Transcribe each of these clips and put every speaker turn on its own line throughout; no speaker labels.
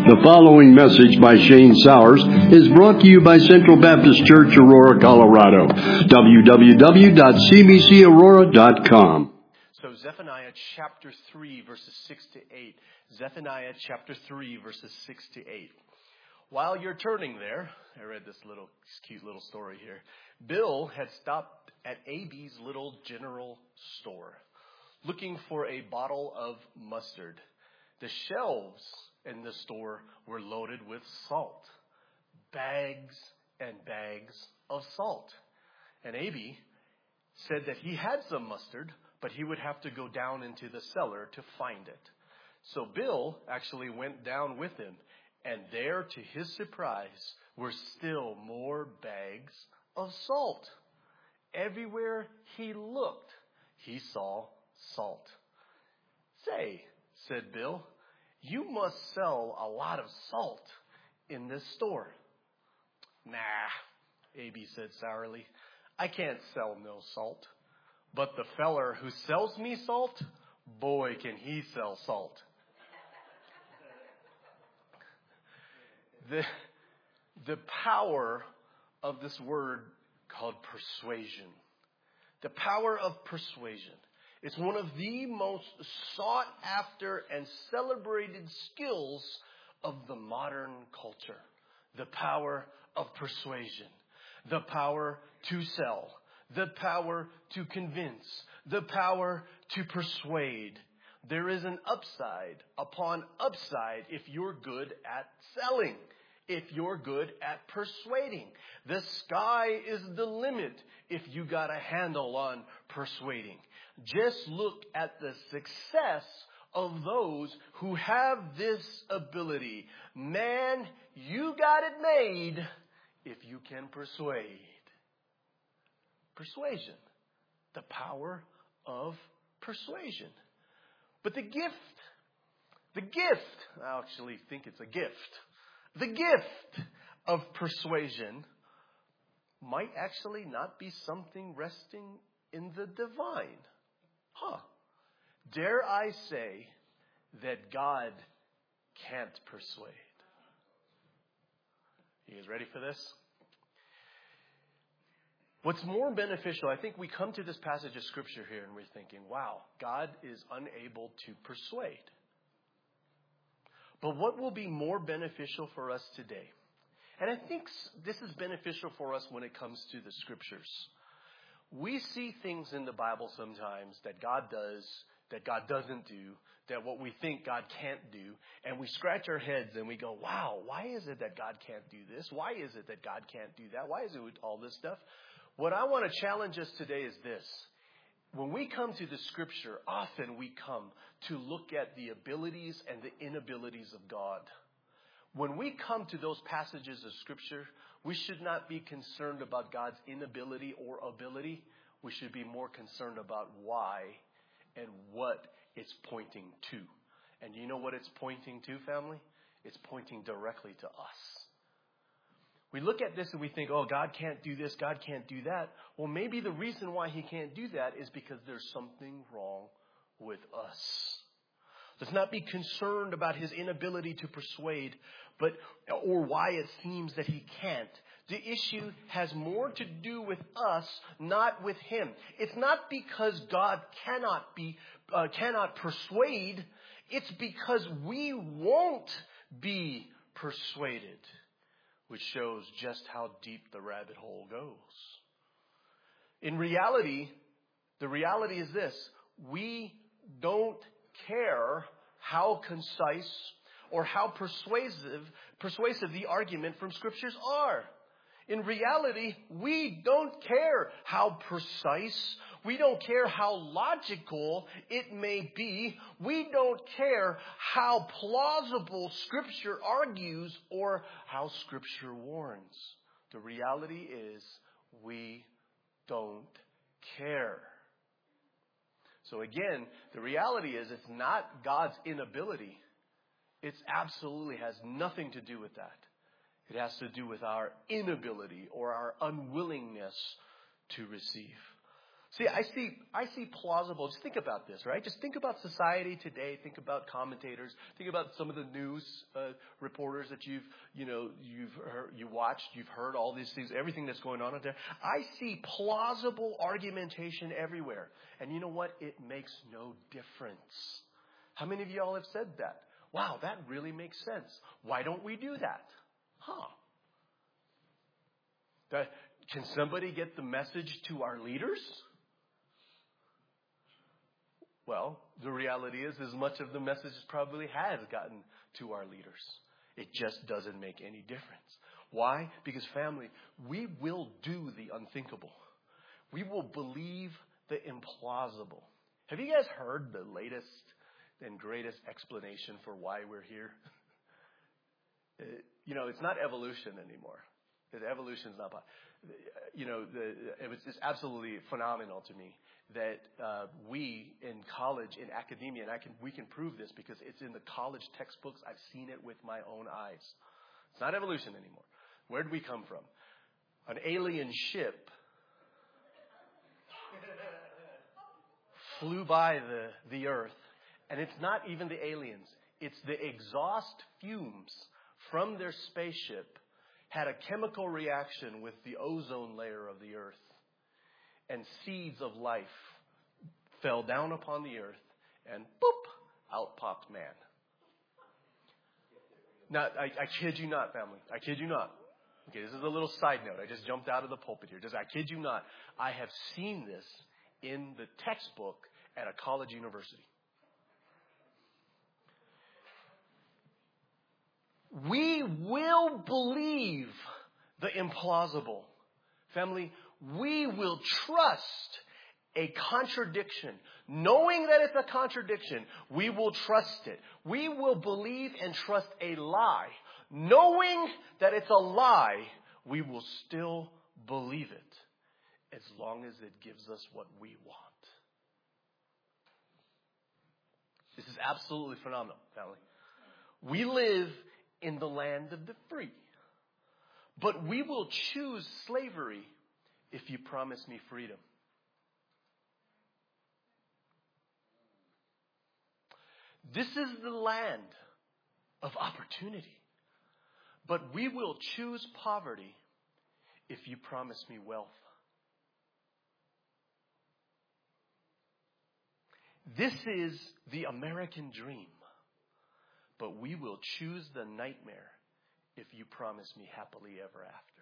The following message by Shane Sowers is brought to you by Central Baptist Church, Aurora, Colorado. www.cbcaurora.com.
So Zephaniah chapter 3, verses 6 to 8. Zephaniah chapter 3, verses 6 to 8. While you're turning there, I read this cute little story here. Bill had stopped at AB's little general store looking for a bottle of mustard. The shelves in the store were loaded with salt. Bags and bags of salt. And AB said that he had some mustard, but he would have to go down into the cellar to find it. So Bill actually went down with him. And there, to his surprise, were still more bags of salt. Everywhere he looked, he saw salt. "Say," said Bill, "you must sell a lot of salt in this store." "Nah," AB said sourly, "I can't sell no salt. But the feller who sells me salt, boy, can he sell salt." The power of this word called persuasion. The power of persuasion. It's one of the most sought after and celebrated skills of the modern culture. The power of persuasion. The power to sell. The power to convince. The power to persuade. There is an upside upon upside if you're good at selling. If you're good at persuading. The sky is the limit if you got a handle on persuading. Just look at the success of those who have this ability. Man, you got it made if you can persuade. Persuasion. The power of persuasion. But the gift, I actually think it's a gift. The gift of persuasion might actually not be something resting in the divine. Dare I say that God can't persuade? You guys ready for this? What's more beneficial, I think we come to this passage of Scripture here and we're thinking, wow, God is unable to persuade. But what will be more beneficial for us today? And I think this is beneficial for us when it comes to the Scriptures. We see things in the Bible sometimes that God does, that God doesn't do, that what we think God can't do. And we scratch our heads and we go, wow, why is it that God can't do this? Why is it that God can't do that? Why is it all this stuff? What I want to challenge us today is this. When we come to the Scripture, often we come to look at the abilities and the inabilities of God. When we come to those passages of Scripture, we should not be concerned about God's inability or ability. We should be more concerned about why and what it's pointing to. And you know what it's pointing to, family? It's pointing directly to us. We look at this and we think, oh, God can't do this, God can't do that. Well, maybe the reason why he can't do that is because there's something wrong with us. Let's not be concerned about his inability to persuade, or why it seems that he can't. The issue has more to do with us, not with him. It's not because God cannot persuade. It's because we won't be persuaded. Which shows just how deep the rabbit hole goes. In reality, the reality is this. We don't care how concise or how persuasive the argument from Scriptures are. In reality, we don't care how precise, we don't care how logical it may be, we don't care how plausible Scripture argues or how Scripture warns. The reality is we don't care. So again, the reality is it's not God's inability. It absolutely has nothing to do with that. It has to do with our inability or our unwillingness to receive. See, I see plausible. Just think about this, right? Just think about society today. Think about commentators. Think about some of the news reporters that you've heard, you watched. You've heard all these things, everything that's going on out there. I see plausible argumentation everywhere, and you know what? It makes no difference. How many of y'all have said that? Wow, that really makes sense. Why don't we do that? Can somebody get the message to our leaders? Well, the reality is as much of the message probably has gotten to our leaders. It just doesn't make any difference. Why? Because family, we will do the unthinkable. We will believe the implausible. Have you guys heard the latest and greatest explanation for why we're here? It's not evolution anymore. Evolution is not possible. It's absolutely phenomenal to me that we in college, in academia, and we can prove this because it's in the college textbooks. I've seen it with my own eyes. It's not evolution anymore. Where did we come from? An alien ship flew by the earth, and it's not even the aliens. It's the exhaust fumes from their spaceship had a chemical reaction with the ozone layer of the earth, and seeds of life fell down upon the earth, and boop, out popped man. Now, I kid you not, family. I kid you not. Okay, this is a little side note. I just jumped out of the pulpit here. I kid you not. I have seen this in the textbook at a college university. We will believe the implausible. Family, we will trust a contradiction. Knowing that it's a contradiction, we will trust it. We will believe and trust a lie. Knowing that it's a lie, we will still believe it as long as it gives us what we want. This is absolutely phenomenal, family. We live in the land of the free. But we will choose slavery if you promise me freedom. This is the land of opportunity. But we will choose poverty if you promise me wealth. This is the American dream. But we will choose the nightmare if you promise me happily ever after.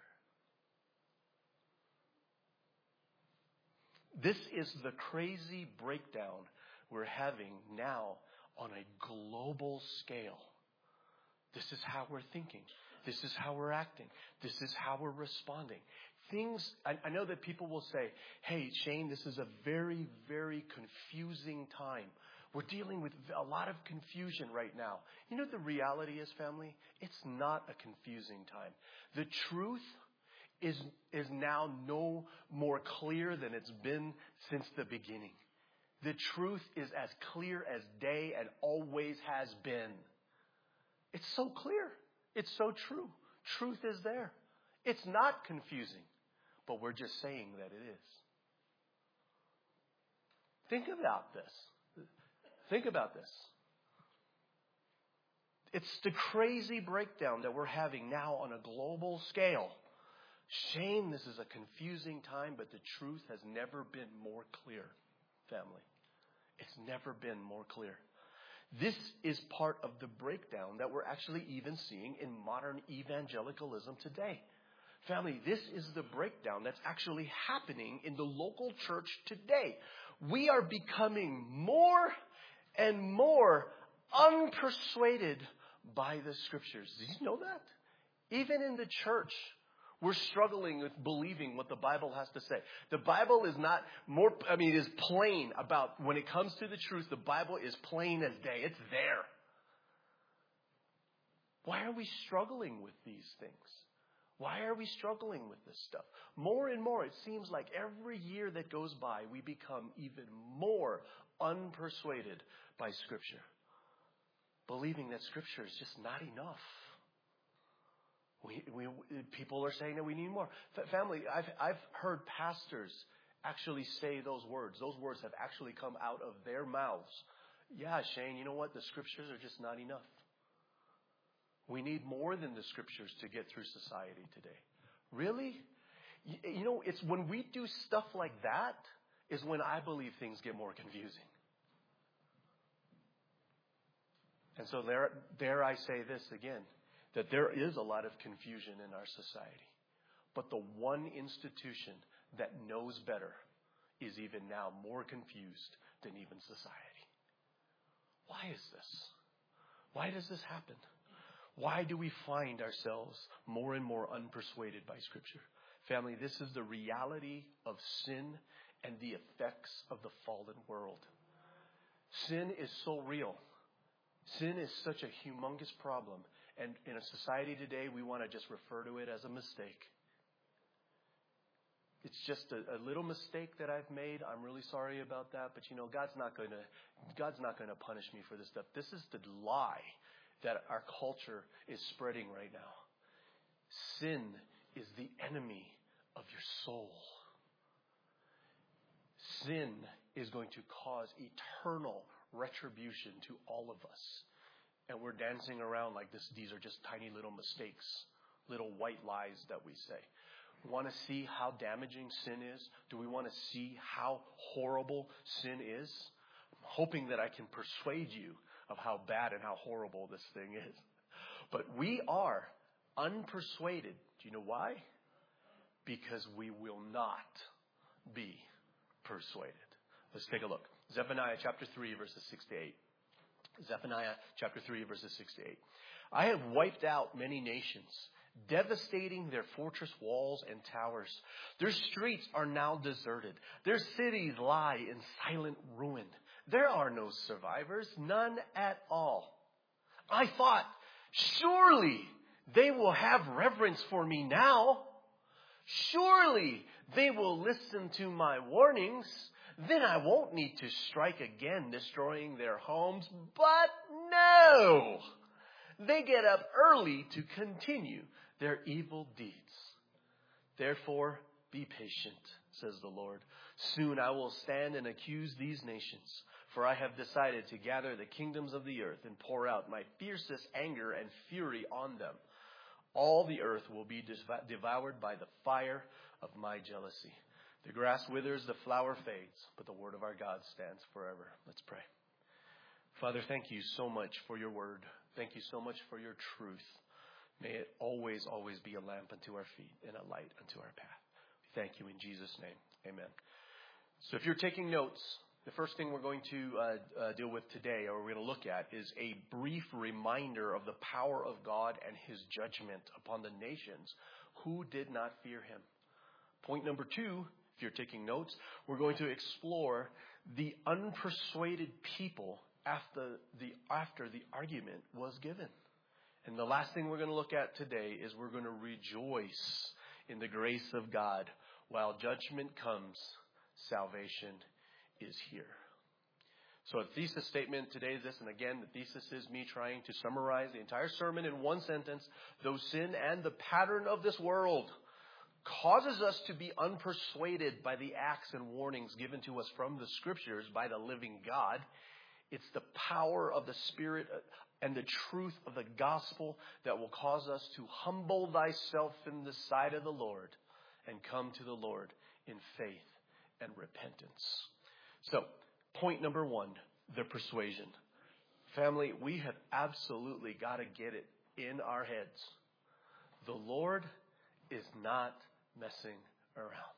This is the crazy breakdown we're having now on a global scale. This is how we're thinking. This is how we're acting. This is how we're responding. I know that people will say, hey, Shane, this is a very, very confusing time. We're dealing with a lot of confusion right now. You know what the reality is, family? It's not a confusing time. The truth is now no more clear than it's been since the beginning. The truth is as clear as day and always has been. It's so clear. It's so true. Truth is there. It's not confusing, but we're just saying that it is. Think about this. Think about this. It's the crazy breakdown that we're having now on a global scale. Shame, this is a confusing time, but the truth has never been more clear, family. It's never been more clear. This is part of the breakdown that we're actually even seeing in modern evangelicalism today. Family, this is the breakdown that's actually happening in the local church today. We are becoming more and more unpersuaded by the scriptures. Did you know that? Even in the church, we're struggling with believing what the Bible has to say. The Bible is not it is plain about when it comes to the truth. The Bible is plain as day. It's there. Why are we struggling with these things? Why are we struggling with this stuff? More and more, it seems like every year that goes by, we become even more unpersuaded by Scripture. Believing that Scripture is just not enough. People are saying that we need more. Family, I've heard pastors actually say those words. Those words have actually come out of their mouths. Yeah, Shane, you know what? The scriptures are just not enough. We need more than the scriptures to get through society today. Really? You know, it's when we do stuff like that is when I believe things get more confusing. And so dare I say this again, that there is a lot of confusion in our society. But the one institution that knows better is even now more confused than even society. Why is this? Why does this happen? Why do we find ourselves more and more unpersuaded by Scripture? Family, this is the reality of sin and the effects of the fallen world. Sin is so real. Sin is such a humongous problem. And in a society today, we want to just refer to it as a mistake. It's just a little mistake that I've made. I'm really sorry about that. But you know, God's not going to punish me for this stuff. This is the lie that our culture is spreading right now. Sin is the enemy of your soul. Sin is going to cause eternal retribution to all of us. And we're dancing around like this. These are just tiny little mistakes, little white lies that we say. Want to see how damaging sin is? Do we want to see how horrible sin is? I'm hoping that I can persuade you of how bad and how horrible this thing is. But we are unpersuaded. Do you know why? Because we will not be persuaded. Let's take a look. Zephaniah chapter 3, verses 6 to 8. Zephaniah chapter 3, verses 6 to 8. I have wiped out many nations, devastating their fortress walls and towers. Their streets are now deserted. Their cities lie in silent ruin. There are no survivors, none at all. I thought, surely they will have reverence for me now. Surely they will listen to my warnings. Then I won't need to strike again, destroying their homes. But no! They get up early to continue their evil deeds. Therefore, be patient, says the Lord. Soon I will stand and accuse these nations, for I have decided to gather the kingdoms of the earth and pour out my fiercest anger and fury on them. All the earth will be devoured by the fire of my jealousy. The grass withers, the flower fades, but the word of our God stands forever. Let's pray. Father, thank you so much for your word. Thank you so much for your truth. May it always, always be a lamp unto our feet and a light unto our path. We thank you in Jesus' name. Amen. So if you're taking notes, the first thing we're going to deal with today, or we're going to look at, is a brief reminder of the power of God and his judgment upon the nations who did not fear him. Point number 2, if you're taking notes, we're going to explore the unpersuaded people after the argument was given. And the last thing we're going to look at today is we're going to rejoice in the grace of God. While judgment comes, salvation is here. So a thesis statement today is this, and again, the thesis is me trying to summarize the entire sermon in one sentence. Though sin and the pattern of this world causes us to be unpersuaded by the acts and warnings given to us from the Scriptures by the living God, it's the power of the Spirit and the truth of the gospel that will cause us to humble thyself in the sight of the Lord and come to the Lord in faith and repentance. So, point number 1, the persuasion. Family, we have absolutely got to get it in our heads. The Lord is not messing around.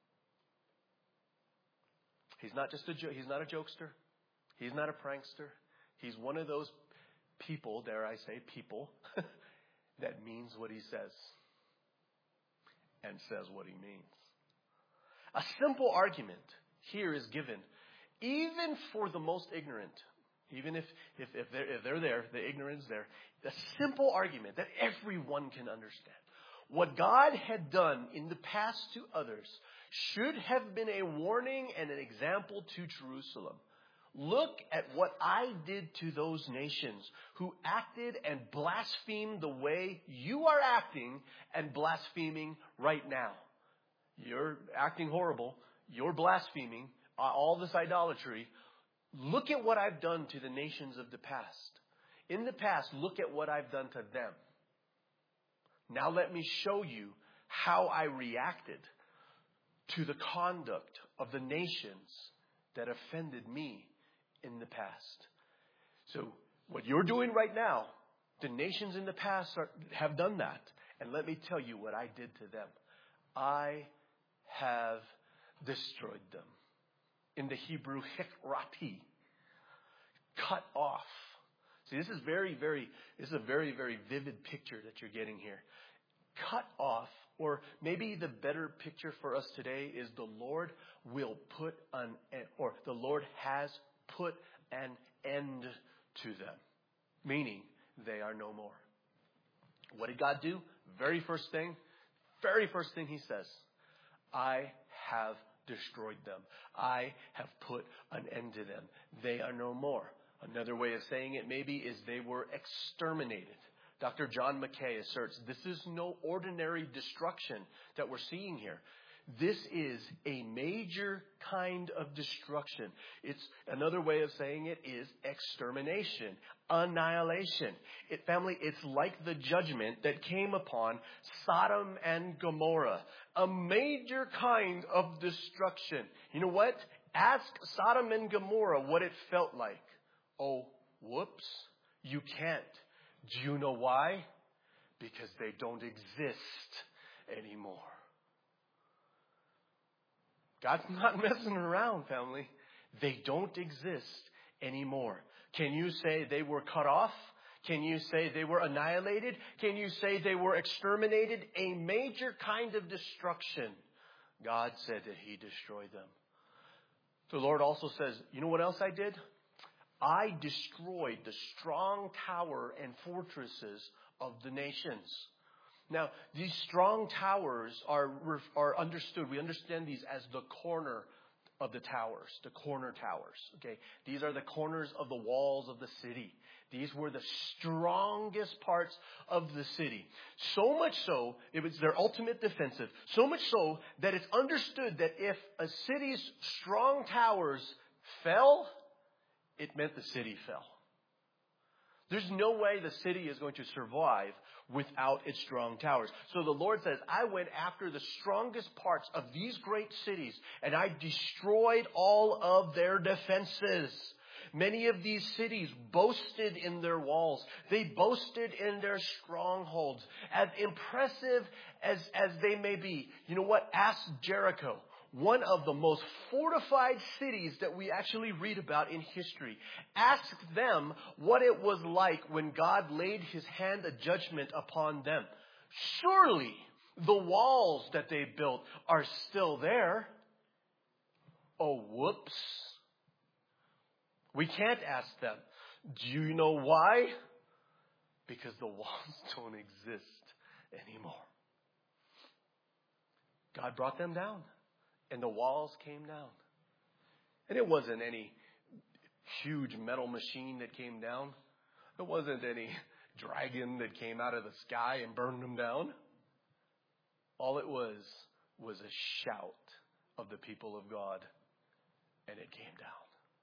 He's not just he's not a jokester. He's not a prankster. He's one of those people, dare I say, people that means what he says and says what he means. A simple argument here is given, even for the most ignorant, even if they're there, the ignorance there, a simple argument that everyone can understand. What God had done in the past to others should have been a warning and an example to Jerusalem. Look at what I did to those nations who acted and blasphemed the way you are acting and blaspheming right now. You're acting horrible. you're blaspheming, all this idolatry. Look at what I've done to the nations of the past. In the past, look at what I've done to them. Now let me show you how I reacted to the conduct of the nations that offended me in the past. So what you're doing right now, the nations in the past have done that. And let me tell you what I did to them. I have destroyed them. In the Hebrew, hikrati, cut off. See, this is a very, very vivid picture that you're getting here. Cut off, or maybe the better picture for us today is the Lord will put the Lord has put an end to them. Meaning, they are no more. What did God do? Very first thing he says, I have destroyed them. I have put an end to them. They are no more. Another way of saying it maybe is they were exterminated. Dr. John Mackay asserts this is no ordinary destruction that we're seeing here. This is a major kind of destruction. It's another way of saying it is extermination, annihilation. Family, it's like the judgment that came upon Sodom and Gomorrah. A major kind of destruction. You know what? Ask Sodom and Gomorrah what it felt like. Oh, whoops. You can't. Do you know why? Because they don't exist anymore. God's not messing around, family. They don't exist anymore. Can you say they were cut off? Can you say they were annihilated? Can you say they were exterminated? A major kind of destruction. God said that He destroyed them. The Lord also says, you know what else I did? I destroyed the strong tower and fortresses of the nations. Now, these strong towers are understood. We understand these as the corner of the towers, the corner towers. Okay, these are the corners of the walls of the city. These were the strongest parts of the city. So much so, it was their ultimate defensive. So much so that it's understood that if a city's strong towers fell, it meant the city fell. There's no way the city is going to survive without its strong towers. So the Lord says, I went after the strongest parts of these great cities, and I destroyed all of their defenses. Many of these cities boasted in their walls. They boasted in their strongholds. As impressive as they may be, you know what? Ask Jericho. One of the most fortified cities that we actually read about in history. Ask them what it was like when God laid His hand of judgment upon them. Surely the walls that they built are still there. Oh, whoops. We can't ask them. Do you know why? Because the walls don't exist anymore. God brought them down. And the walls came down. And it wasn't any huge metal machine that came down. It wasn't any dragon that came out of the sky and burned them down. All it was a shout of the people of God. And it came down.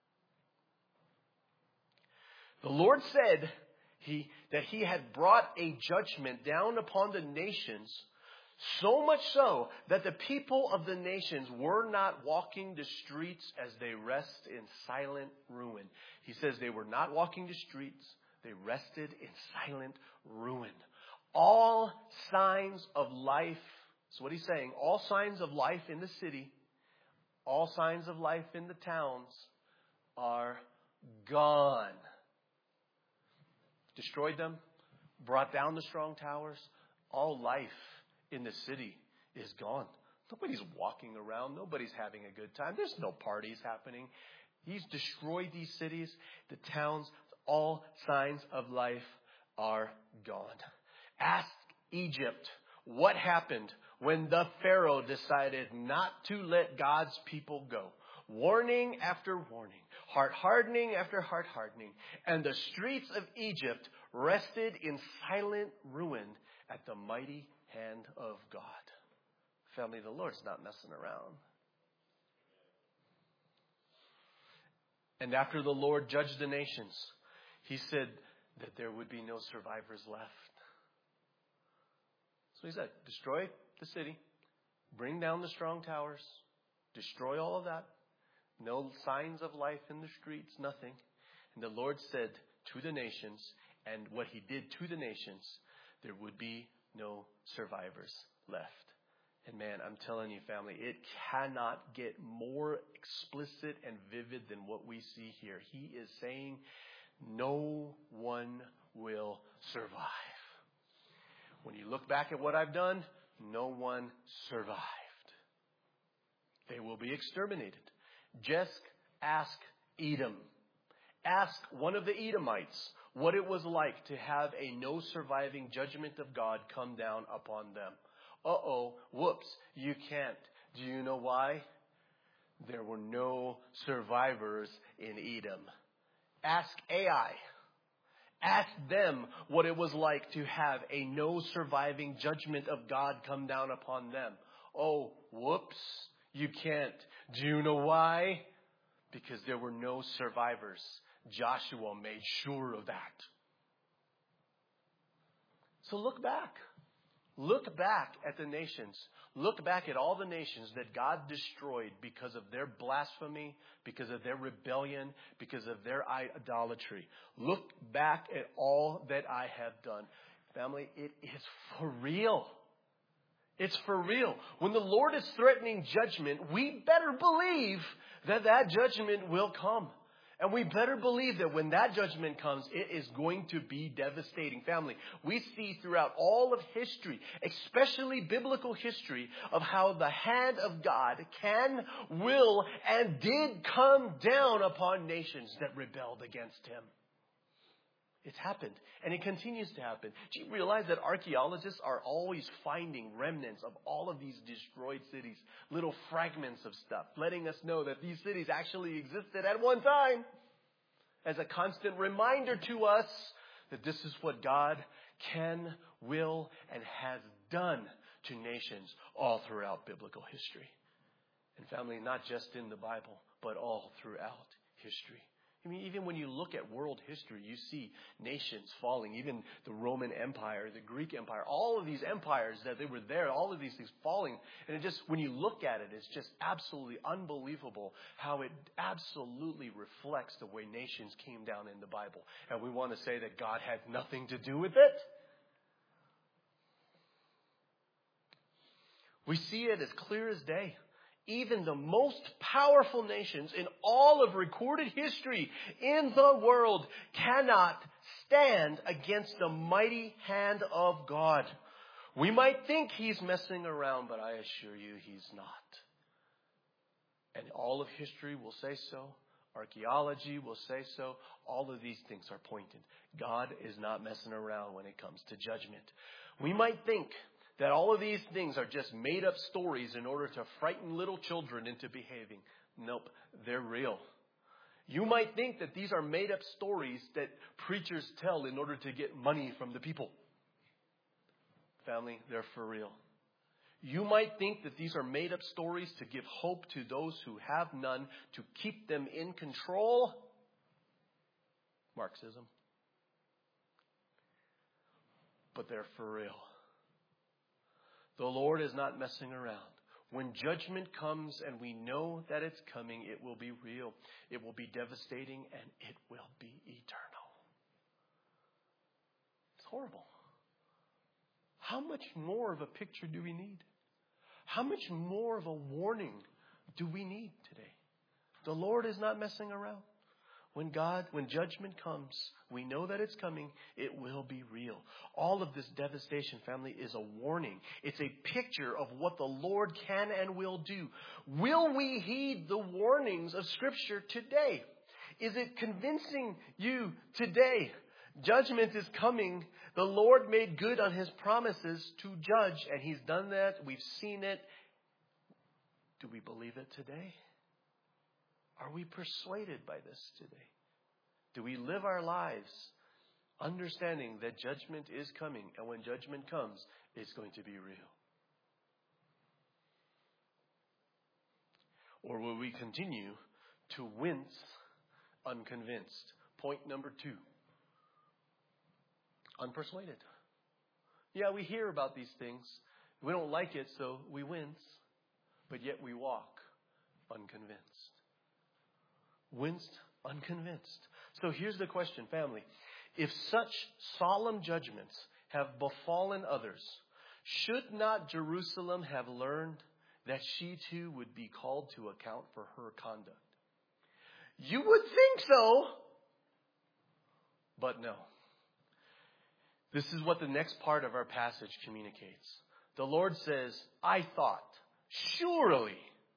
The Lord said that He had brought a judgment down upon the nations. So much so that the people of the nations were not walking the streets as they rest in silent ruin. He says they were not walking the streets. They rested in silent ruin. All signs of life, that's what He's saying, all signs of life in the city, all signs of life in the towns are gone. Destroyed them, brought down the strong towers, all life in the city is gone. Nobody's walking around. Nobody's having a good time. There's no parties happening. He's destroyed these cities, the towns. All signs of life are gone. Ask Egypt what happened when the Pharaoh decided not to let God's people go. Warning after warning, heart hardening after heart hardening. And the streets of Egypt rested in silent ruin at the mighty hand of God. Family, the Lord's not messing around. And after the Lord judged the nations, He said that there would be no survivors left. So He said, destroy the city, bring down the strong towers, destroy all of that. No signs of life in the streets, nothing. And the Lord said to the nations, and what He did to the nations, there would be no survivors left. And man, I'm telling you, family, it cannot get more explicit and vivid than what we see here. He is saying, no one will survive. When you look back at what I've done, no one survived. They will be exterminated. Just ask Edom. Ask one of the Edomites what it was like to have a no surviving judgment of God come down upon them. Whoops, you can't. Do you know why? There were no survivors in Edom. Ask Ai. Ask them what it was like to have a no surviving judgment of God come down upon them. Oh, whoops, you can't. Do you know why? Because there were no survivors. Joshua made sure of that. So look back. Look back at the nations. Look back at all the nations that God destroyed because of their blasphemy, because of their rebellion, because of their idolatry. Look back at all that I have done. Family, it is for real. It's for real. When the Lord is threatening judgment, we better believe that that judgment will come. And we better believe that when that judgment comes, it is going to be devastating. Family, we see throughout all of history, especially biblical history, of how the hand of God can, will, and did come down upon nations that rebelled against Him. It's happened, and it continues to happen. Do you realize that archaeologists are always finding remnants of all of these destroyed cities, little fragments of stuff, letting us know that these cities actually existed at one time, as a constant reminder to us that this is what God can, will, and has done to nations all throughout biblical history. And family, not just in the Bible, but all throughout history. I mean, even when you look at world history, you see nations falling, even the Roman Empire, the Greek Empire, all of these empires that they were there, all of these things falling. And it just, when you look at it, it's just absolutely unbelievable how it absolutely reflects the way nations came down in the Bible. And we want to say that God had nothing to do with it. We see it as clear as day. Even the most powerful nations in all of recorded history in the world cannot stand against the mighty hand of God. We might think He's messing around, but I assure you He's not. And all of history will say so. Archaeology will say so. All of these things are pointed. God is not messing around when it comes to judgment. We might think that all of these things are just made up stories in order to frighten little children into behaving. Nope, they're real. You might think that these are made up stories that preachers tell in order to get money from the people. Family, they're for real. You might think that these are made up stories to give hope to those who have none, to keep them in control. Marxism. But they're for real. The Lord is not messing around. When judgment comes and we know that it's coming, it will be real. It will be devastating and it will be eternal. It's horrible. How much more of a picture do we need? How much more of a warning do we need today? The Lord is not messing around. When judgment comes, we know that it's coming. It will be real. All of this devastation, family, is a warning. It's a picture of what the Lord can and will do. Will we heed the warnings of Scripture today? Is it convincing you today? Judgment is coming. The Lord made good on His promises to judge, and He's done that. We've seen it. Do we believe it today? Are we persuaded by this today? Do we live our lives understanding that judgment is coming, and when judgment comes, it's going to be real? Or will we continue to wince unconvinced. Point number 2. Unpersuaded. Yeah, we hear about these things. We don't like it, so we wince. But yet we walk unconvinced. Winced, unconvinced. So here's the question, family. If such solemn judgments have befallen others, should not Jerusalem have learned that she too would be called to account for her conduct? You would think so. But no. This is what the next part of our passage communicates. The Lord says, I thought, surely,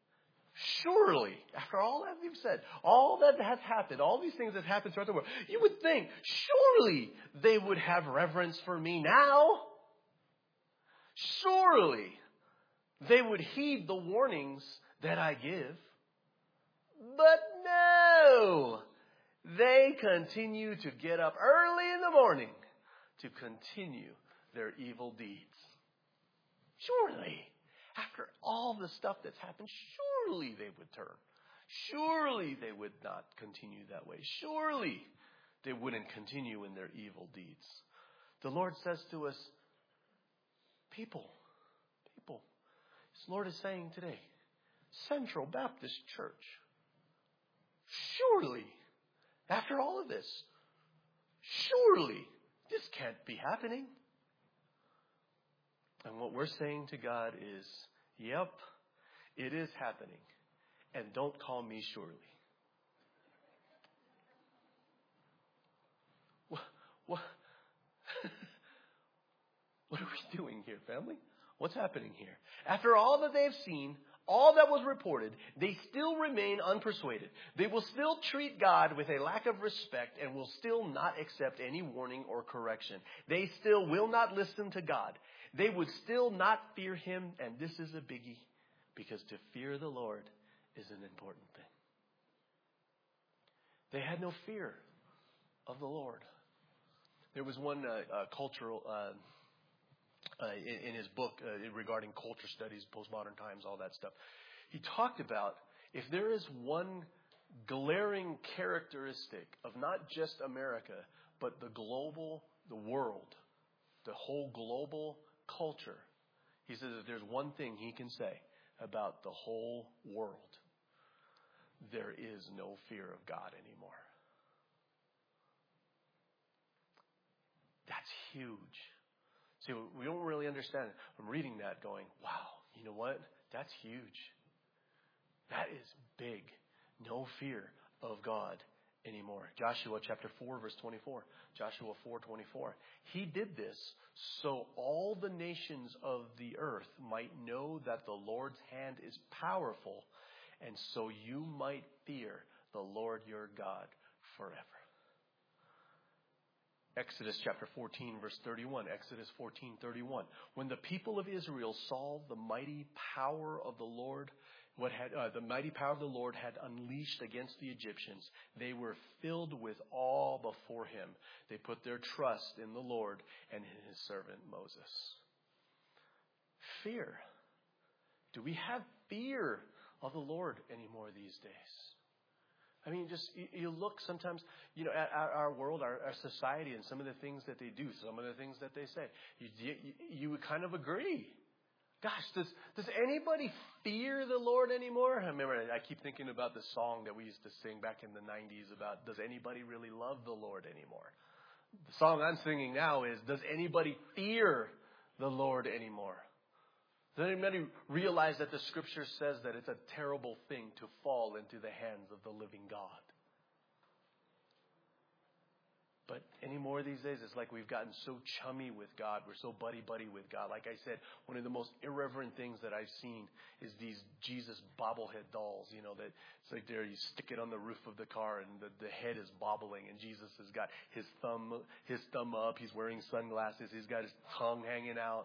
after all that we've said, all that has happened, all these things that happened throughout the world, you would think, surely they would have reverence for me now. Surely they would heed the warnings that I give. But no, they continue to get up early in the morning to continue their evil deeds. Surely, after all the stuff that's happened, surely they would turn. Surely they would not continue that way. Surely they wouldn't continue in their evil deeds. The Lord says to us, people, His Lord is saying today, Central Baptist Church, surely, after all of this, surely this can't be happening. And what we're saying to God is, yep, it is happening. And don't call me surely. What are we doing here, family? What's happening here? After all that they've seen, all that was reported, they still remain unpersuaded. They will still treat God with a lack of respect and will still not accept any warning or correction. They still will not listen to God. They would still not fear Him, and this is a biggie, because to fear the Lord is an important thing. They had no fear of the Lord. There was one cultural, in his book regarding culture studies, postmodern times, all that stuff. He talked about if there is one glaring characteristic of not just America, but the world, the whole global culture. He says that there's one thing he can say about the whole world. There is no fear of God anymore. That's huge. See, we don't really understand it. I'm reading that going, wow, you know what? That's huge. That is big. No fear of God anymore. Joshua chapter 4, verse 24. Joshua 4:24. He did this so all the nations of the earth might know that the Lord's hand is powerful, and so you might fear the Lord your God forever. Exodus chapter 14, verse 31. Exodus 14:31. When the people of Israel saw the mighty power of the Lord, the mighty power of the Lord had unleashed against the Egyptians, they were filled with awe before him. They put their trust in the Lord and in his servant Moses. Fear. Do we have fear of the Lord anymore these days? I mean, just you look sometimes, at our world, our society, and some of the things that they do, some of the things that they say. You would kind of agree. Gosh, does anybody fear the Lord anymore? I remember I keep thinking about the song that we used to sing back in the 90s about, does anybody really love the Lord anymore? The song I'm singing now is, does anybody fear the Lord anymore? Does anybody realize that the Scripture says that it's a terrible thing to fall into the hands of the living God? But anymore these days, it's like we've gotten so chummy with God. We're so buddy-buddy with God. Like I said, one of the most irreverent things that I've seen is these Jesus bobblehead dolls. That it's like you stick it on the roof of the car and the head is bobbling, and Jesus has got his thumb up. He's wearing sunglasses. He's got his tongue hanging out,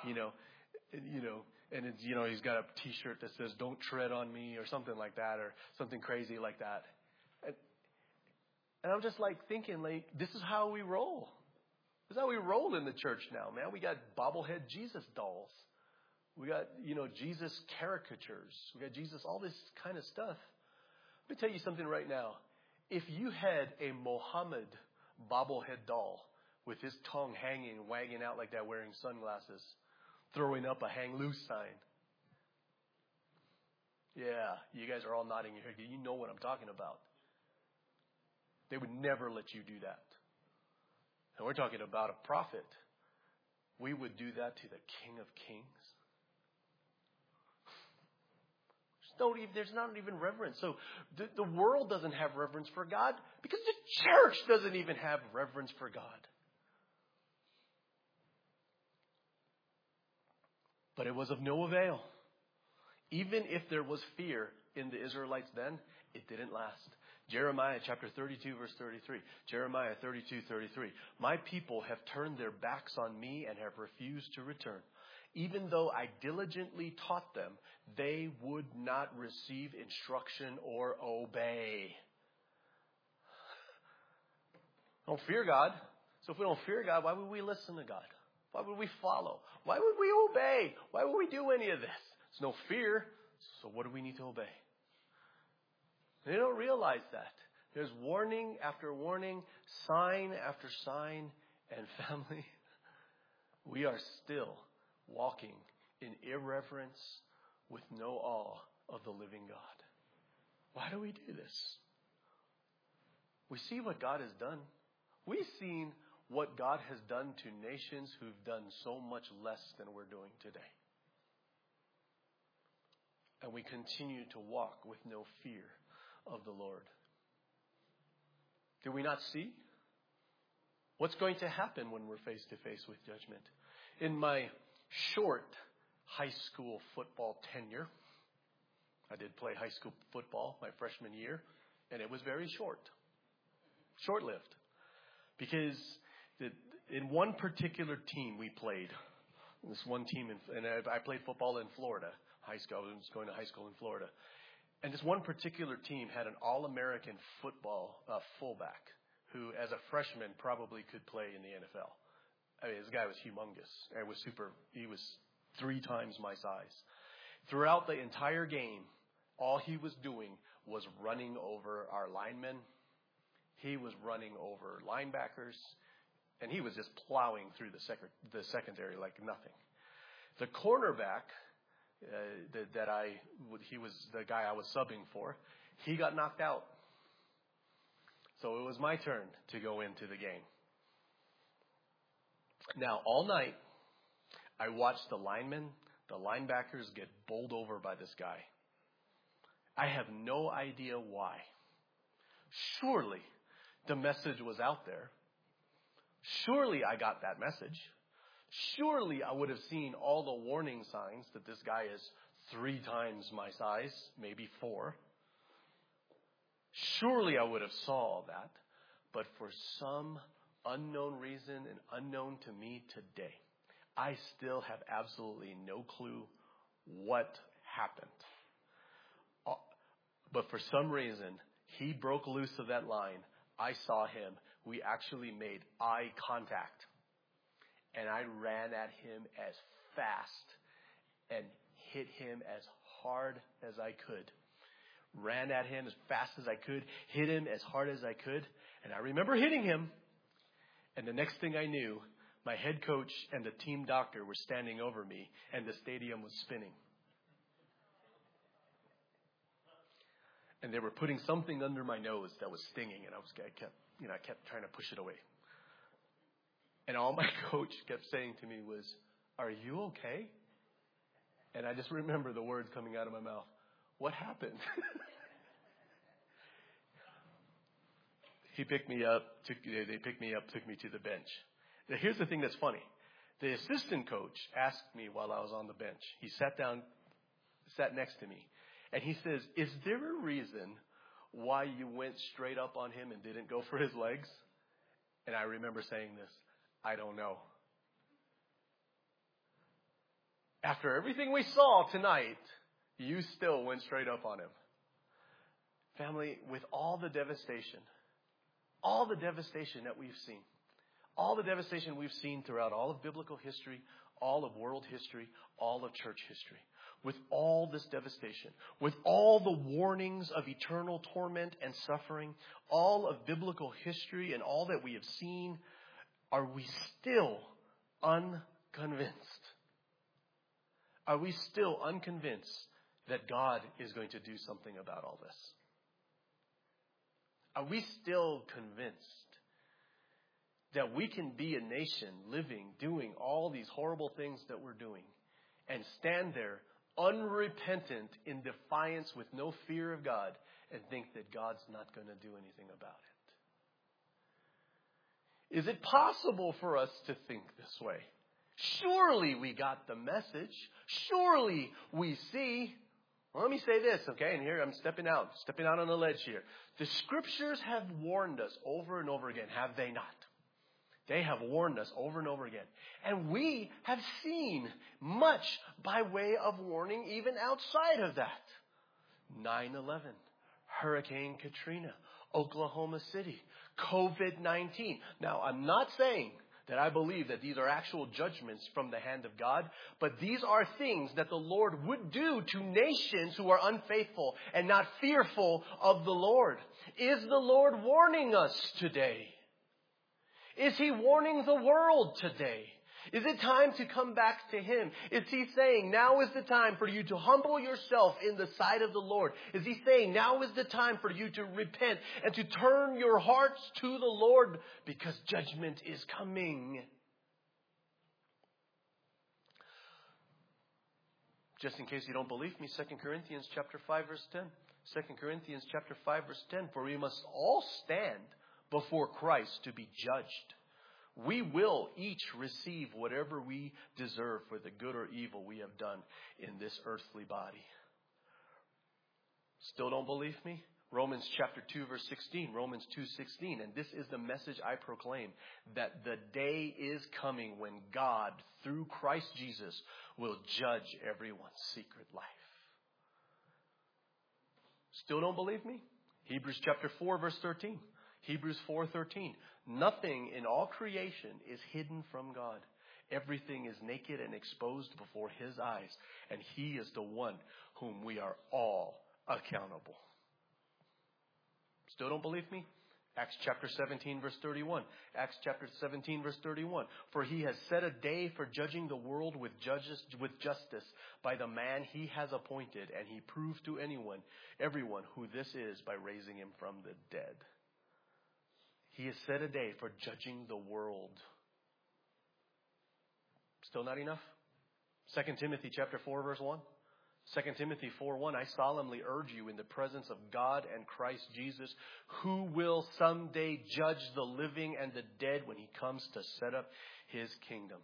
and it's, he's got a T-shirt that says, "Don't tread on me," or something like that, or something crazy like that. And I'm just thinking, this is how we roll. This is how we roll in the church now, man. We got bobblehead Jesus dolls. We got, Jesus caricatures. We got Jesus, all this kind of stuff. Let me tell you something right now. if you had a Mohammed bobblehead doll with his tongue hanging, wagging out like that, wearing sunglasses, throwing up a hang loose sign. Yeah, you guys are all nodding your head. You know what I'm talking about. They would never let you do that. And we're talking about a prophet. We would do that to the King of Kings. There's not even reverence. So the world doesn't have reverence for God because the church doesn't even have reverence for God. But it was of no avail. Even if there was fear in the Israelites then, it didn't last. Jeremiah chapter 32 verse 33. Jeremiah 32:33. My people have turned their backs on me and have refused to return. Even though I diligently taught them, they would not receive instruction or obey. Don't fear God. So if we don't fear God, why would we listen to God? Why would we follow? Why would we obey? Why would we do any of this? There's no fear. So what do we need to obey? They don't realize that. There's warning after warning, sign after sign, and family, we are still walking in irreverence with no awe of the living God. Why do we do this? We see what God has done. We've seen what God has done to nations who've done so much less than we're doing today. And we continue to walk with no fear of the Lord. Do we not see what's going to happen when we're face to face with judgment? In my short high school football tenure, I did play high school football my freshman year, and it was very short-lived. Because in one particular team we played, this one team, and I played football in Florida, high school. I was going to high school in Florida. And this one particular team had an All-American football fullback who, as a freshman, probably could play in the NFL. I mean, this guy was humongous. He was 3 times my size. Throughout the entire game, all he was doing was running over our linemen. He was running over linebackers. And he was just plowing through the secondary like nothing. The cornerback, he was the guy I was subbing for, he got knocked out. So it was my turn to go into the game. Now, all night, I watched the linebackers get bowled over by this guy. I have no idea why. Surely the message was out there. Surely I got that message. Surely I would have seen all the warning signs that this guy is 3 times my size, maybe 4. Surely I would have saw all that. But for some unknown reason and unknown to me today, I still have absolutely no clue what happened. But for some reason, he broke loose of that line. I saw him. We actually made eye contact. And I ran at him as fast and hit him as hard as I could. Ran at him as fast as I could, hit him as hard as I could. And I remember hitting him. And the next thing I knew, my head coach and the team doctor were standing over me, and the stadium was spinning. And they were putting something under my nose that was stinging, and I kept trying to push it away. And all my coach kept saying to me was, "Are you okay?" And I just remember the words coming out of my mouth. What happened? They picked me up, took me to the bench. Now, here's the thing that's funny. The assistant coach asked me while I was on the bench. He sat next to me. And he says, "Is there a reason why you went straight up on him and didn't go for his legs?" And I remember saying this, "I don't know." After everything we saw tonight, you still went straight up on him. Family, with all the devastation that we've seen, All the devastation we've seen throughout all of biblical history, all of world history, all of church history. With all this devastation, with all the warnings of eternal torment and suffering, all of biblical history and all that we have seen, are we still unconvinced? Are we still unconvinced that God is going to do something about all this? Are we still convinced that we can be a nation living, doing all these horrible things that we're doing, and stand there unrepentant in defiance with no fear of God and think that God's not going to do anything about it? Is it possible for us to think this way? Surely we got the message. Surely we see. Well, let me say this, okay? And here I'm stepping out on a ledge here. The scriptures have warned us over and over again, have they not? They have warned us over and over again. And we have seen much by way of warning even outside of that. 9/11, Hurricane Katrina, Oklahoma City, COVID-19. Now, I'm not saying that I believe that these are actual judgments from the hand of God, but these are things that the Lord would do to nations who are unfaithful and not fearful of the Lord. Is the Lord warning us today? Is He warning the world today? Is it time to come back to Him? Is He saying, now is the time for you to humble yourself in the sight of the Lord? Is He saying, now is the time for you to repent and to turn your hearts to the Lord because judgment is coming? Just in case you don't believe me, 2 Corinthians chapter 5 verse 10. 2 Corinthians chapter 5 verse 10. For we must all stand before Christ to be judged. We will each receive whatever we deserve for the good or evil we have done in this earthly body. Still don't believe me? Romans chapter 2 verse 16. Romans 2:16. And this is the message I proclaim, that the day is coming when God, through Christ Jesus, will judge everyone's secret life. Still don't believe me? Hebrews chapter 4 verse 13. Hebrews 4:13. Nothing in all creation is hidden from God. Everything is naked and exposed before His eyes, and He is the one whom we are all accountable. Still don't believe me? Acts chapter 17 verse 31. Acts chapter 17 verse 31. For He has set a day for judging the world with justice by the man He has appointed, and He proved to everyone who this is by raising Him from the dead. He has set a day for judging the world. Still not enough? 2 Timothy chapter 4 verse 1. 2 Timothy 4:1. I solemnly urge you in the presence of God and Christ Jesus, who will someday judge the living and the dead when He comes to set up His kingdom.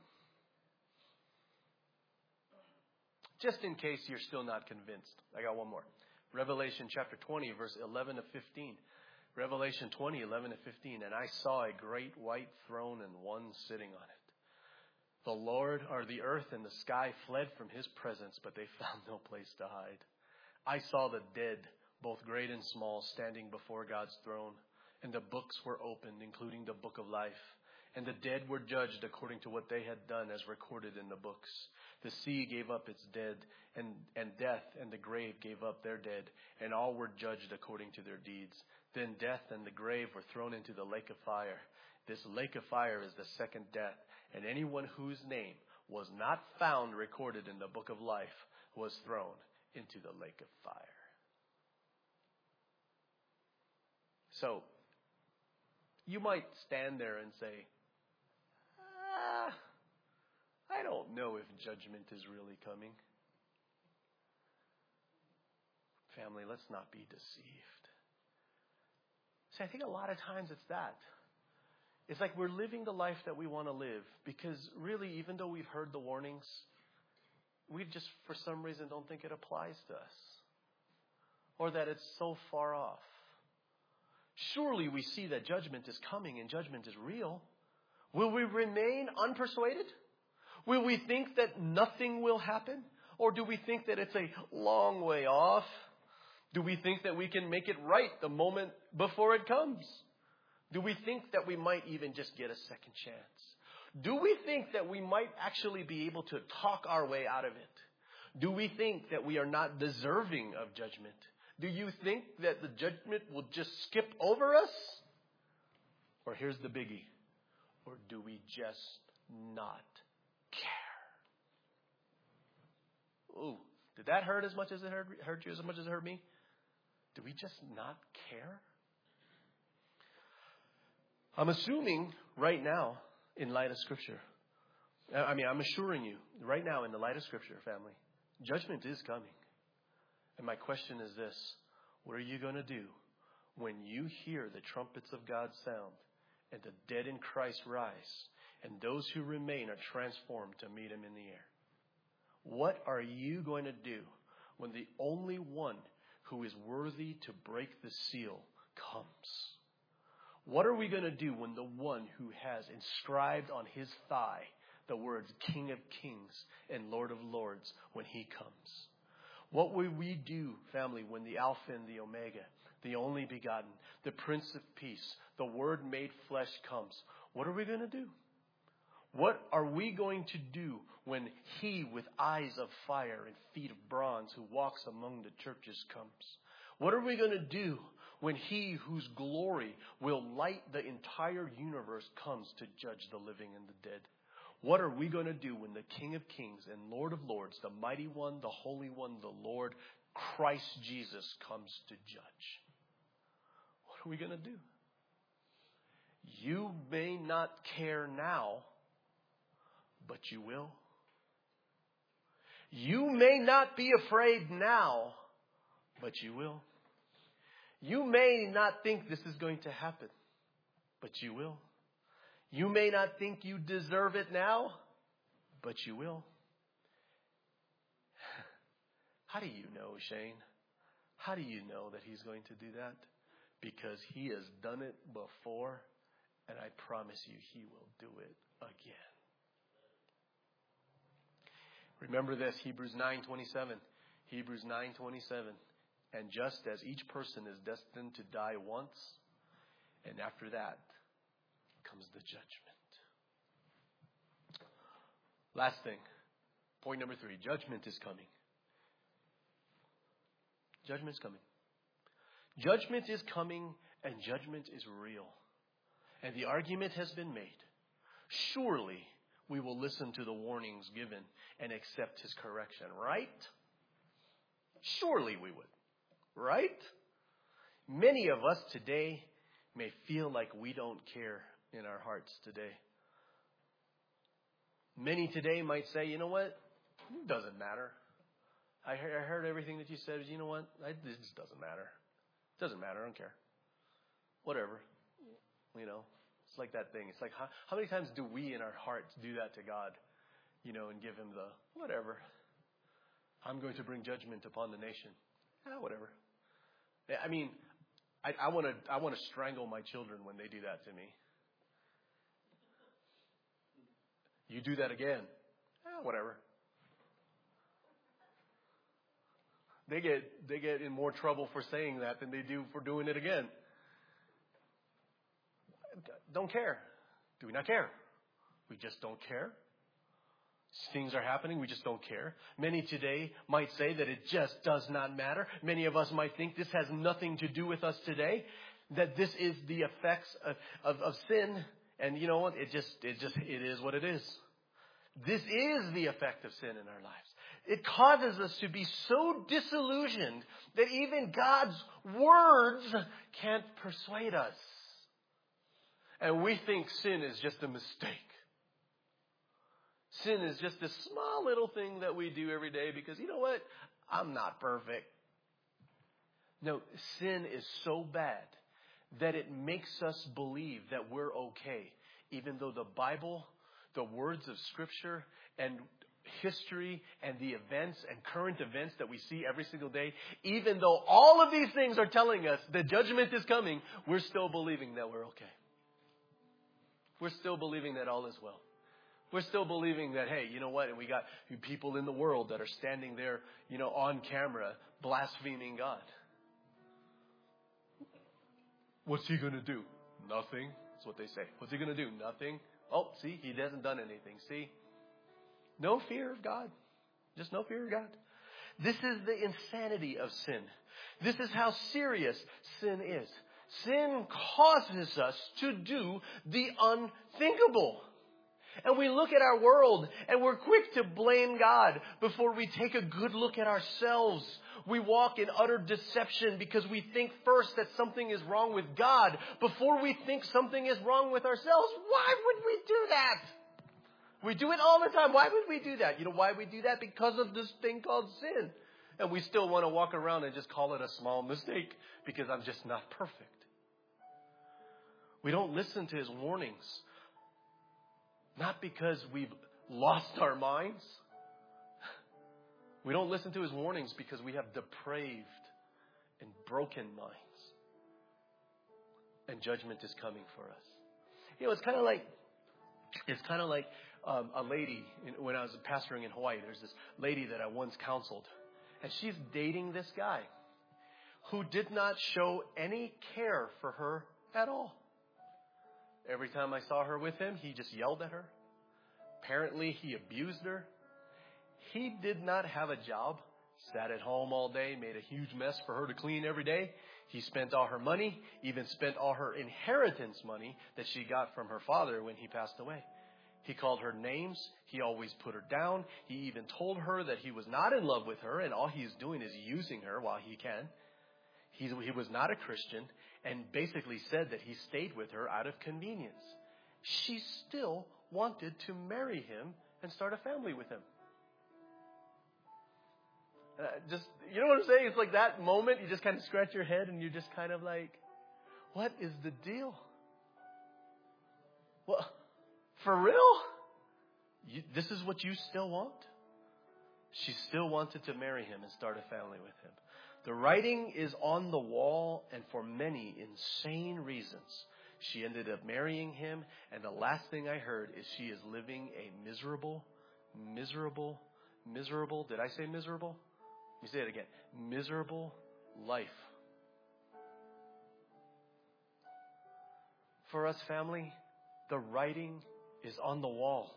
Just in case you're still not convinced, I got one more. Revelation chapter 20 verse 11 to 15. Revelation 20, 11 to 15. And I saw a great white throne and one sitting on it. The Lord, or the earth and the sky fled from His presence, but they found no place to hide. I saw the dead, both great and small, standing before God's throne. And the books were opened, including the book of life. And the dead were judged according to what they had done, as recorded in the books. The sea gave up its dead, and death and the grave gave up their dead, and all were judged according to their deeds. Then death and the grave were thrown into the lake of fire. This lake of fire is the second death, and anyone whose name was not found recorded in the book of life was thrown into the lake of fire. So, you might stand there and say, I don't know if judgment is really coming. Family, let's not be deceived. See, I think a lot of times it's that. It's like we're living the life that we want to live because really, even though we've heard the warnings, we just, for some reason, don't think it applies to us. Or that it's so far off. Surely we see that judgment is coming and judgment is real. Will we remain unpersuaded? Will we think that nothing will happen? Or do we think that it's a long way off? Do we think that we can make it right the moment before it comes? Do we think that we might even just get a second chance? Do we think that we might actually be able to talk our way out of it? Do we think that we are not deserving of judgment? Do you think that the judgment will just skip over us? Or here's the biggie. Or do we just not care? Ooh, did that hurt as much as it hurt you as much as it hurt me? Do we just not care? I'm assuming right now, in light of Scripture, I'm assuring you, right now in the light of Scripture, family, judgment is coming. And my question is this: what are you going to do when you hear the trumpets of God sound and the dead in Christ rise and those who remain are transformed to meet Him in the air? What are you going to do when the only one who is worthy to break the seal comes? What are we going to do when the one who has inscribed on his thigh the words King of Kings and Lord of Lords, when He comes? What will we do, family, when the Alpha and the Omega, the only begotten, the Prince of Peace, the Word made flesh comes? What are we going to do? What are we going to do when He with eyes of fire and feet of bronze who walks among the churches comes? What are we going to do when He whose glory will light the entire universe comes to judge the living and the dead? What are we going to do when the King of Kings and Lord of Lords, the Mighty One, the Holy One, the Lord, Christ Jesus, comes to judge? What are we going to do? You may not care now, but you will. You may not be afraid now, but you will. You may not think this is going to happen, but you will. You may not think you deserve it now, but you will. How do you know, Shane? How do you know that He's going to do that? Because He has done it before, and I promise you He will do it again. Remember this, Hebrews 9:27. Hebrews 9:27. And just as each person is destined to die once, and after that comes the judgment. Last thing, point number 3, judgment is coming. Judgment is coming. Judgment is coming, and judgment is real. And the argument has been made. Surely we will listen to the warnings given and accept His correction, right? Surely we would. Right? Many of us today may feel like we don't care in our hearts today. Many today might say, you know what? It doesn't matter. I heard everything that you said. You know what? This just doesn't matter. It doesn't matter. I don't care. Whatever. You know, it's like that thing. It's like, how many times do we in our hearts do that to God? You know, and give Him the whatever. I'm going to bring judgment upon the nation. Whatever. I mean, I want to strangle my children when they do that to me. You do that again. Whatever. They get in more trouble for saying that than they do for doing it again. Don't care. Do we not care? We just don't care. Things are happening, we just don't care. Many today might say that it just does not matter. Many of us might think this has nothing to do with us today, that this is the effects of sin. And you know what? It is what it is. This is the effect of sin in our lives. It causes us to be so disillusioned that even God's words can't persuade us. And we think sin is just a mistake. Sin is just this small little thing that we do every day because, you know what? I'm not perfect. No, sin is so bad that it makes us believe that we're okay, even though the Bible, the words of Scripture, and history, and the events and current events that we see every single day, even though all of these things are telling us that judgment is coming, we're still believing that we're okay. We're still believing that all is well. We're still believing that, hey, you know what? And we got people in the world that are standing there, you know, on camera, blaspheming God. What's He going to do? Nothing. That's what they say. What's he going to do? Nothing. Oh, see, he hasn't done anything. See? No fear of God. Just no fear of God. This is the insanity of sin. This is how serious sin is. Sin causes us to do the unthinkable. And we look at our world and we're quick to blame God before we take a good look at ourselves. We walk in utter deception because we think first that something is wrong with God before we think something is wrong with ourselves. Why would we do that? We do it all the time. Why would we do that? You know why we do that? Because of this thing called sin. And we still want to walk around and just call it a small mistake because I'm just not perfect. We don't listen to his warnings. Not because we've lost our minds. We don't listen to his warnings because we have depraved and broken minds. And judgment is coming for us. You know, it's kind of like a lady, when I was pastoring in Hawaii, there's this lady that I once counseled. And she's dating this guy who did not show any care for her at all. Every time I saw her with him, he just yelled at her. Apparently, he abused her. He did not have a job. Sat at home all day, made a huge mess for her to clean every day. He spent all her money, even spent all her inheritance money that she got from her father when he passed away. He called her names. He always put her down. He even told her that he was not in love with her and all he's doing is using her while he can. He was not a Christian and basically said that he stayed with her out of convenience. She still wanted to marry him and start a family with him. You know what I'm saying? It's like that moment, you just kind of scratch your head and you're just kind of like, what is the deal? Well, for real? This is what you still want? She still wanted to marry him and start a family with him. The writing is on the wall, and for many insane reasons, she ended up marrying him, and the last thing I heard is she is living a miserable, did I say miserable? Let me say it again. Miserable life. For us, family, the writing is on the wall.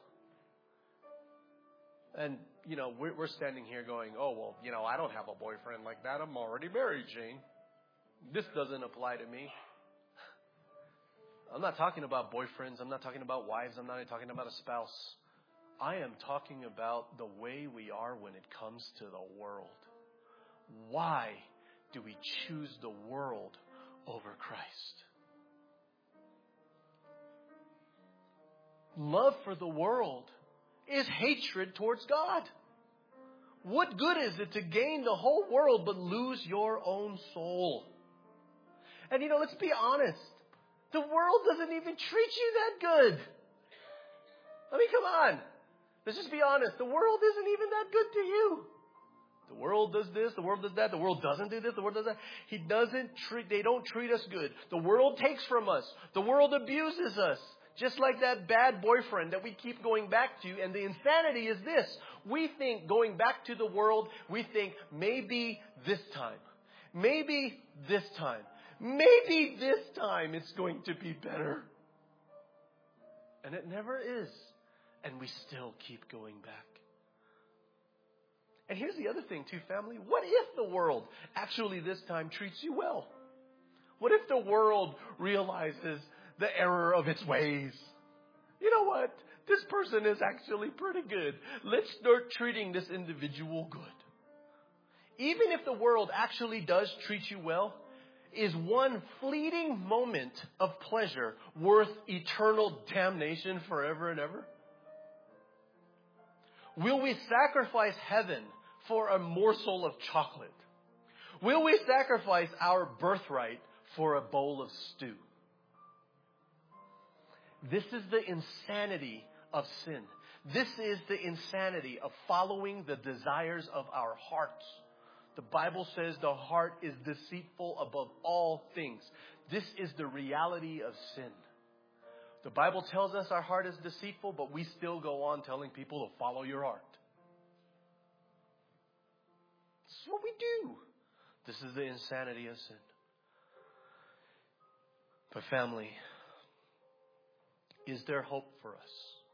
And, you know, we're standing here going, oh, well, you know, I don't have a boyfriend like that. I'm already married, Jane. This doesn't apply to me. I'm not talking about boyfriends. I'm not talking about wives. I'm not talking about a spouse. I am talking about the way we are when it comes to the world. Why do we choose the world over Christ? Love for the world is hatred towards God. What good is it to gain the whole world but lose your own soul? And you know, let's be honest. The world doesn't even treat you that good. I mean, come on. Let's just be honest. The world isn't even that good to you. The world does this, the world does that, the world doesn't do this, the world does that. They don't treat us good. The world takes from us. The world abuses us. Just like that bad boyfriend that we keep going back to. And the insanity is this. We think going back to the world, we think maybe this time. Maybe this time. Maybe this time it's going to be better. And it never is. And we still keep going back. And here's the other thing too, family. What if the world actually this time treats you well? What if the world realizes the error of its ways? You know what? This person is actually pretty good. Let's start treating this individual good. Even if the world actually does treat you well, is one fleeting moment of pleasure worth eternal damnation forever and ever? Will we sacrifice heaven for a morsel of chocolate? Will we sacrifice our birthright for a bowl of stew? This is the insanity of sin. This is the insanity of following the desires of our hearts. The Bible says the heart is deceitful above all things. This is the reality of sin. The Bible tells us our heart is deceitful, but we still go on telling people to follow your heart. This is what we do. This is the insanity of sin. But family, Is there hope for us?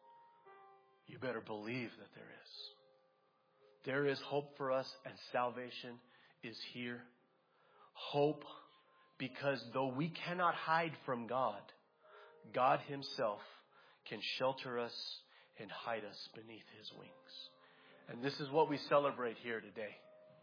You better believe that there is. There is hope for us, and salvation is here. Hope, because though we cannot hide from God, God Himself can shelter us and hide us beneath His wings. And this is what we celebrate here today.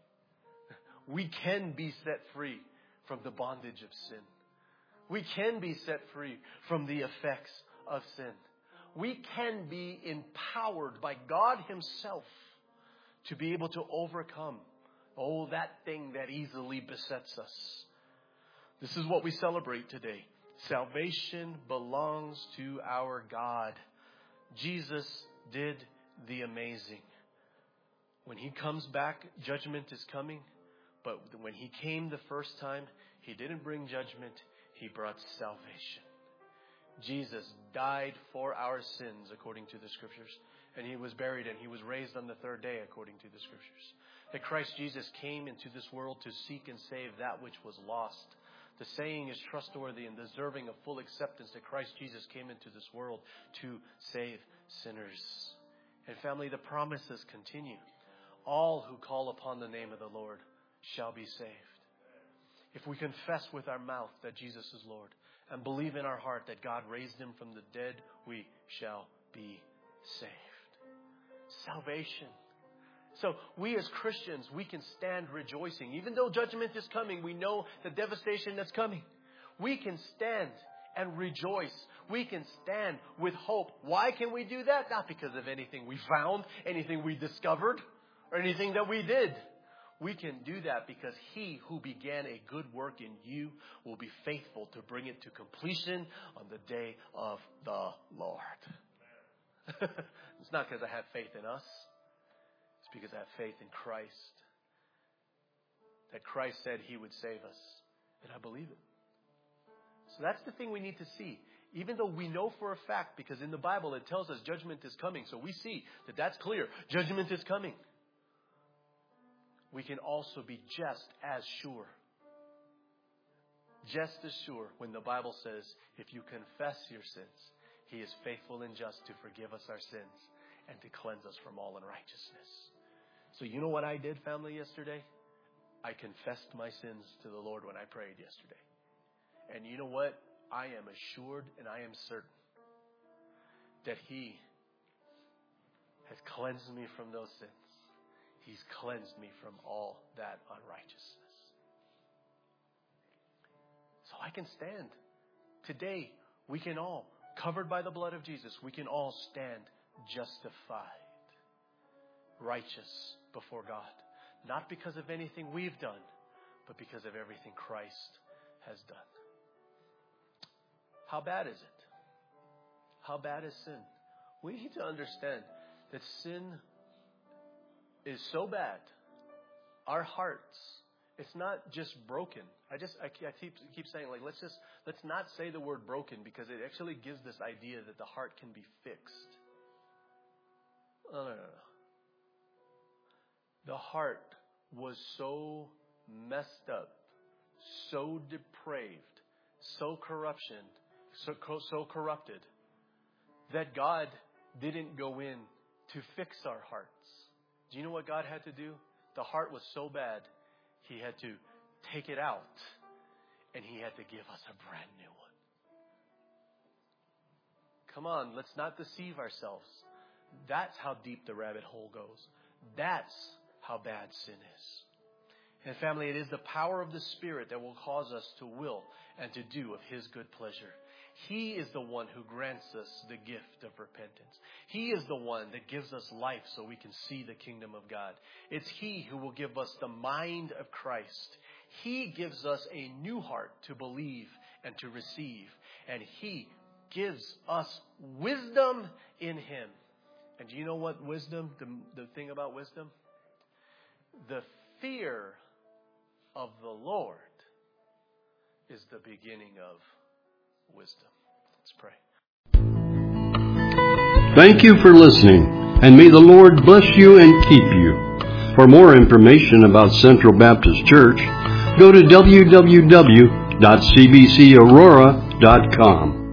We can be set free from the bondage of sin. We can be set free from the effects of sin. We can be empowered by God Himself to be able to overcome, that thing that easily besets us. This is what we celebrate today. Salvation belongs to our God. Jesus did the amazing. When He comes back, judgment is coming. But when He came the first time, He didn't bring judgment. He brought salvation. Jesus died for our sins according to the Scriptures. And He was buried and He was raised on the third day according to the Scriptures. That Christ Jesus came into this world to seek and save that which was lost. The saying is trustworthy and deserving of full acceptance that Christ Jesus came into this world to save sinners. And family, the promises continue. All who call upon the name of the Lord shall be saved. If we confess with our mouth that Jesus is Lord and believe in our heart that God raised Him from the dead, we shall be saved. Salvation. So we as Christians, we can stand rejoicing. Even though judgment is coming, we know the devastation that's coming. We can stand and rejoice. We can stand with hope. Why can we do that? Not because of anything we found, anything we discovered, or anything that we did. We can do that because He who began a good work in you will be faithful to bring it to completion on the day of the Lord. It's not because I have faith in us. It's because I have faith in Christ. That Christ said He would save us. And I believe it. So that's the thing we need to see. Even though we know for a fact, because in the Bible it tells us judgment is coming. So we see that that's clear. Judgment is coming. We can also be just as sure when the Bible says, if you confess your sins, He is faithful and just to forgive us our sins and to cleanse us from all unrighteousness. So you know what I did, family, yesterday? I confessed my sins to the Lord when I prayed yesterday. And you know what? I am assured and I am certain that He has cleansed me from those sins. He's cleansed me from all that unrighteousness. So I can stand. Today, we can all, covered by the blood of Jesus, we can all stand justified, righteous before God. Not because of anything we've done, but because of everything Christ has done. How bad is it? How bad is sin? We need to understand that sin is so bad. Our hearts, it's not just broken. I keep saying, like, let's not say the word broken, because it actually gives this idea that the heart can be fixed. No. The heart was so messed up, so depraved, so corrupted, that God didn't go in to fix our hearts. Do you know what God had to do? The heart was so bad, He had to take it out, and He had to give us a brand new one. Come on, let's not deceive ourselves. That's how deep the rabbit hole goes. That's how bad sin is. And family, it is the power of the Spirit that will cause us to will and to do of His good pleasure. He is the one who grants us the gift of repentance. He is the one that gives us life so we can see the kingdom of God. It's He who will give us the mind of Christ. He gives us a new heart to believe and to receive. And He gives us wisdom in Him. And do you know what wisdom, the thing about wisdom? The fear of the Lord is the beginning of wisdom. Let's pray.
Thank you for listening, and may the Lord bless you and keep you. For more information about Central Baptist Church, go to www.cbcaurora.com.